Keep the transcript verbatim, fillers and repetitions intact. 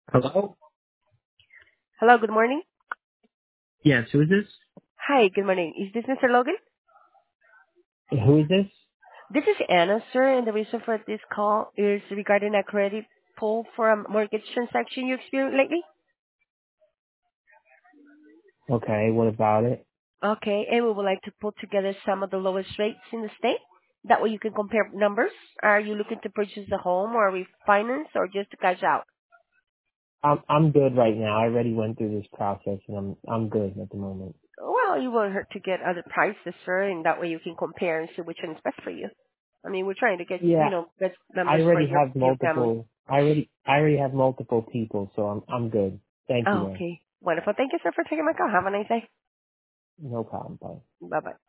Hello? Hello, good morning. Yes, who is this? Hi, good morning. Is this Mister Logan? Who is this? This is Anna, sir, and the reason for this call is regarding a credit pull for a mortgage transaction you experienced lately. Okay, what about it? Okay, and we would like to put together some of the lowest rates in the state. That way you can compare numbers. Are you looking to purchase a home or refinance or just to cash out? I'm I'm good right now. I already went through this process and I'm I'm good at the moment. Well, you won't hurt to get other prices, sir, and that way you can compare and see which one is best for you. I mean, we're trying to get, you Yeah, know, best I numbers for already your have your family. multiple I already I already have multiple people, so I'm I'm good. Thank you, Oh, man. okay. Wonderful. Thank you, sir, for taking my call. Have a nice day. No problem. Bye. Bye-bye.